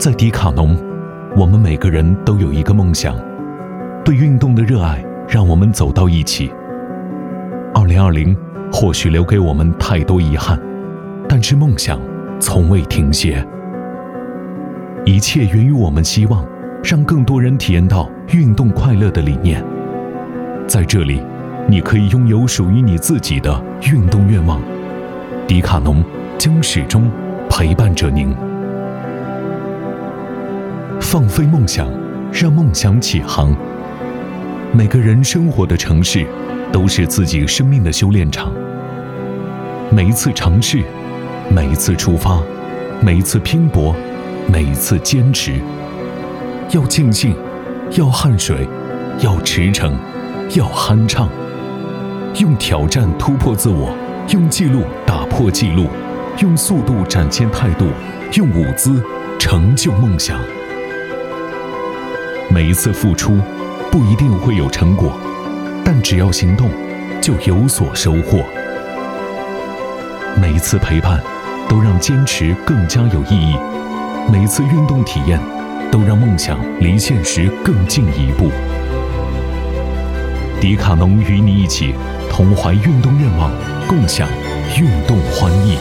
在迪卡侬，我们每个人都有一个梦想，对运动的热爱让我们走到一起。2020或许留给我们太多遗憾，但是梦想从未停歇。一切源于我们希望让更多人体验到运动快乐的理念。在这里，你可以拥有属于你自己的运动愿望，迪卡侬将始终陪伴着您。放飞梦想，让梦想起航。每个人生活的城市都是自己生命的修炼场。每一次尝试，每一次出发，每一次拼搏，每一次坚持，要尽兴，要汗水，要驰骋，要酣畅。用挑战突破自我，用记录打破记录，用速度展现态度，用舞姿成就梦想。每一次付出不一定会有成果，但只要行动就有所收获。每一次陪伴都让坚持更加有意义，每一次运动体验都让梦想离现实更近一步。迪卡侬与你一起同怀运动愿望，共享运动欢愉。